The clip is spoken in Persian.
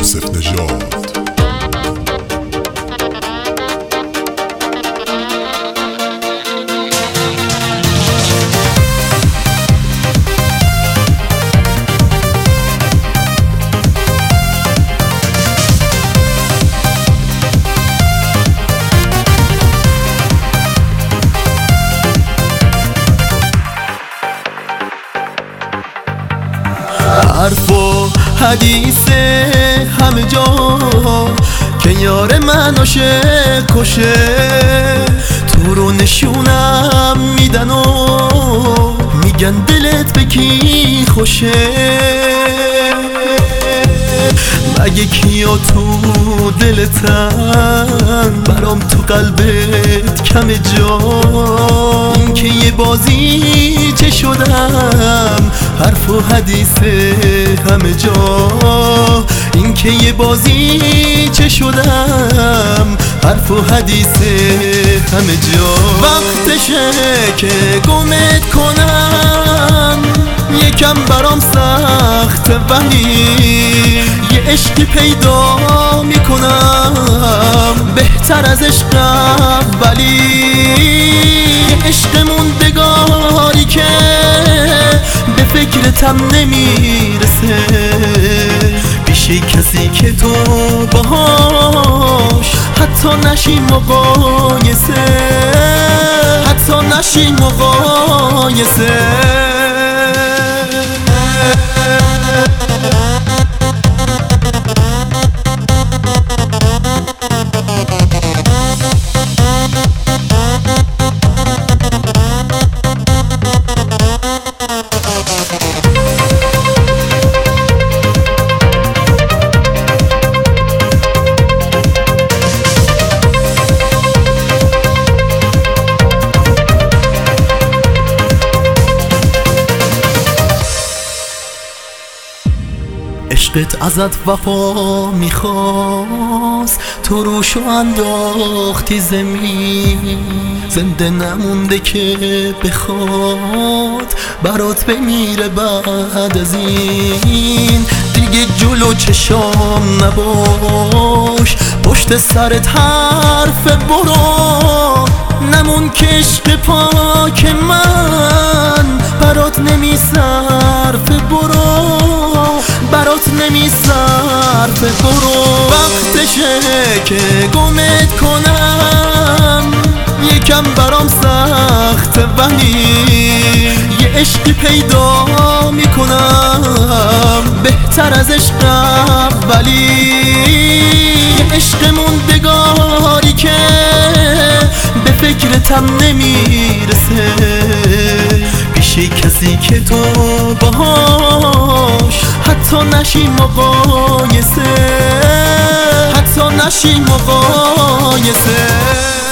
یوسف نژاد. حرف و حدیث همه جا که یار من عاشق کشه، تو رو نشونم میدن و میگن دلت به کی خوشه. مگه کیا تو دلتن برام تو قلبت کم جا؟ این که یه بازی چه شدم حرف و حدیث همه جا. این که یه بازی چه شدم حرف و حدیث همه جا. وقتشه که گمت کنم، یکم برام سخت ولی یه عشقی پیدا میکنم بهتر از عشق اولی. یه عشق موندگاری که به فکرتم نمیرسه، پیشی کسی که تو باهاش حتی نشی مقایسه، حتی نشی مقایسه. عشقت ازت وفا میخواست، تو روشو انداختی زمین. زنده نمونده که بخواد برات بمیره بعد از این. دیگه جلو چشام نباش، پشت سرت حرف برو. نمون که عشق پاک من برات نمیصرف، برو برات نمیصرف، برو. وقتشه که گمت کنم، یکم برام سخت ولی یه عشقی پیدا میکنم بهتر از عشق اولی. یه عشق موندگاری که به فکرتم نمیرسه، پیشی کسی که تو باهاش حتی نشی مقایسه، حتی نشی مقایسه.